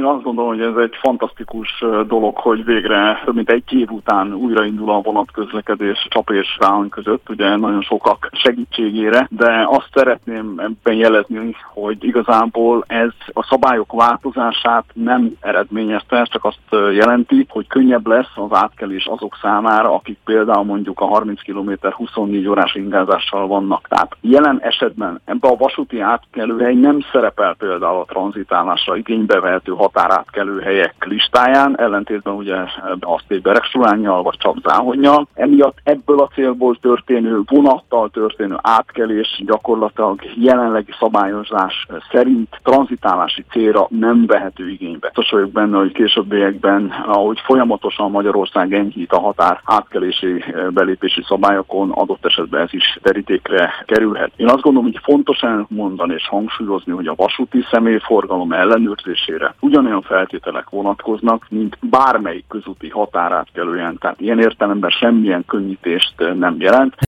Én azt gondolom, hogy ez egy fantasztikus dolog, hogy végre több mint egy év után újraindul a vonatközlekedés Csap és Ráhony között, ugye nagyon sokak segítségére, de azt szeretném ebben jelezni, hogy igazából ez a szabályok változását nem eredményezte, csak azt jelenti, hogy könnyebb lesz az átkelés azok számára, akik például mondjuk a 30 km 24 órás ingázással vannak. Tehát jelen esetben ebben a vasúti átkelőhely nem szerepel például a tranzitálásra igénybe vehető határátkelőhelyek listáján, ellentétben ugye Asztély-Beregsuránnyal vagy Csap-Záhonnyal. Emiatt ebből a célból történő vonattal történő átkelés gyakorlatilag jelenlegi szabályozás szerint tranzitálási célra nem vehető igénybe. Biztos vagyok benne, hogy későbbiekben, ahogy folyamatosan Magyarország enyhít a határ átkelési belépési szabályokon, adott esetben ez is terítékre kerülhet. Én azt gondolom, hogy fontos elmondani és hangsúlyozni, hogy a vasúti személyforgalom ellenőrzésére ugyanolyan feltételek vonatkoznak, mint bármelyik közúti határátkelően. Tehát ilyen értelemben semmilyen könnyítést nem jelent.